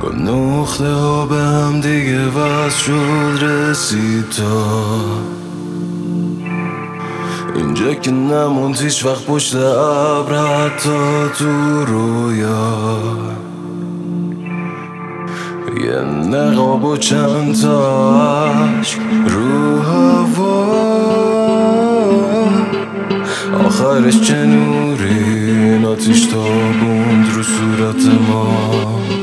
نقطه ها به هم دیگه وصل شد رسید تا اینجا که نموند هیچ وقت پشت ابر حتی تو رویا یه نقاب و چند تا عشق رو هوا آخرش چه نوری آتیش تابوند رو صورت ما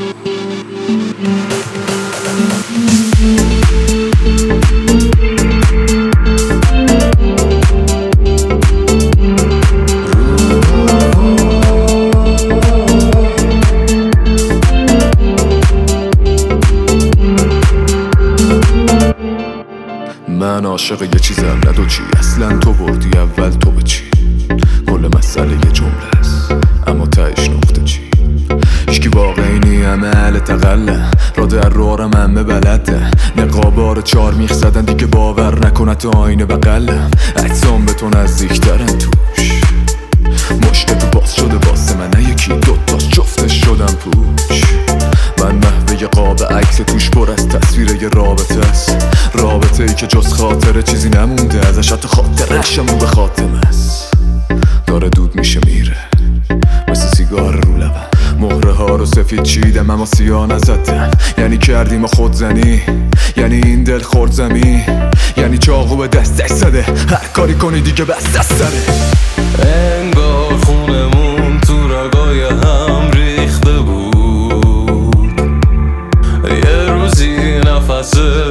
من عاشق یه چیزم ندو چی اصلا تو بردی اول تو به چی کل مسئله یه جمله است اما تهش نقطه چی هیچکی واقعی نی همه اهل تقله را در روارم همه بلده نقابار 4 میخ زدن دیگه باور نکنت آینه بغلم اجسام به تو نزدیکترن توش مشت باز شده واسه من یکی دوتاش جفتش شدم پوچ من محوه قاب عکس توش پر از تصویر یه رابطه است رابطه ای که جز خاطره چیزی نمونده ازش حتی خاطرش هم رو به خاتمه است داره دود میشه میره مثل سیگار رو لبم مهره ها رو سفید چیدم اما سیاه نزدم یعنی کردیم و خودزنی یعنی این دل خورد زمین یعنی چاقو به دستش زده هر کاری کنی دیگه بس دست سره انگار خونمون تو رگای هم ریخته بود یه روزی نفس